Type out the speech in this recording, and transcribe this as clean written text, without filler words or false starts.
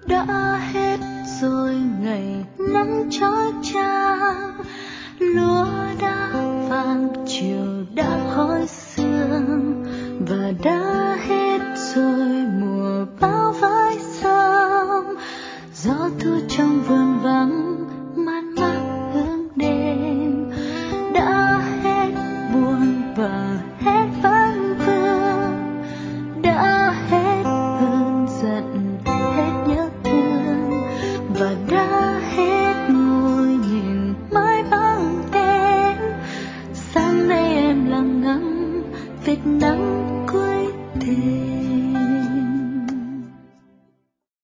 đã hết rồi ngày nắng chói chang, lúa đã vàng chiều đã hói